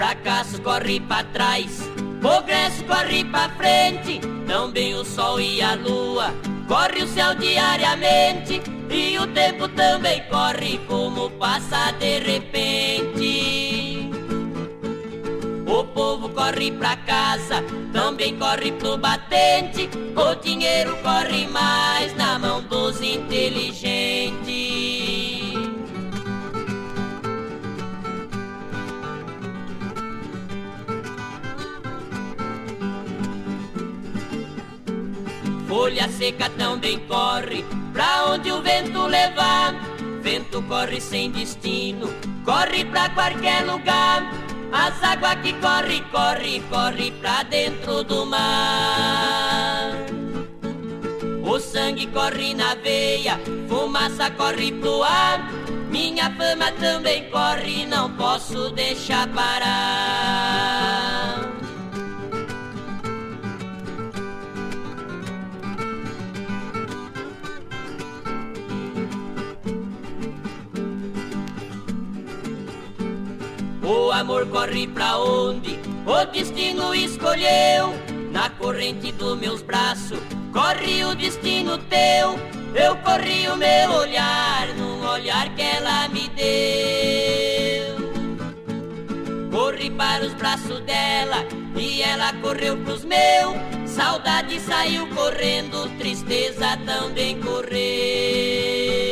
fracasso corre pra trás, progresso corre pra frente, também o sol e a lua, corre o céu diariamente, e o tempo também corre como passa de repente. O povo corre pra casa, também corre pro batente, o dinheiro corre mais na mão dos inteligentes. Folha seca também corre pra onde o vento levar, vento corre sem destino, corre pra qualquer lugar. As águas que corre, corre, corre pra dentro do mar. O sangue corre na veia, fumaça corre pro ar. Minha fama também corre, não posso deixar parar. O amor corre pra onde o destino escolheu, na corrente dos meus braços corre o destino teu. Eu corri o meu olhar num olhar que ela me deu. Corri para os braços dela e ela correu pros meus. Saudade saiu correndo, tristeza também correu.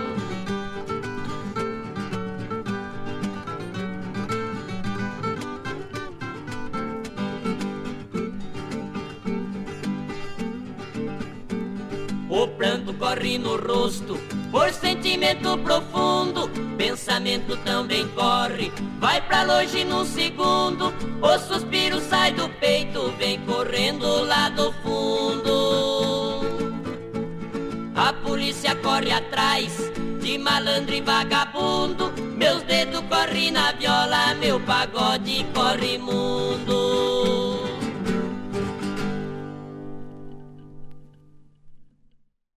O pranto corre no rosto, por sentimento profundo. Pensamento também corre, vai pra longe num segundo. O suspiro sai do peito, vem correndo lá do fundo. A polícia corre atrás de malandro e vagabundo. Meus dedos correm na viola, meu pagode corre mundo.